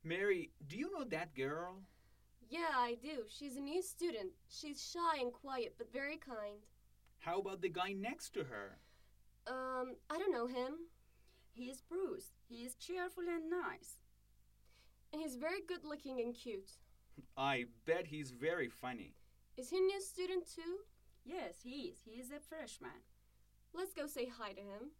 Mary, do you know that girl? Yeah, I do. She's a new student. She's shy and quiet, but very kind. How about the guy next to her? I don't know him. He is Bruce. He is cheerful and nice. And he's very good looking and cute. I bet he's very funny. Is he a new student too? Yes, he is. He is a freshman. Let's go say hi to him.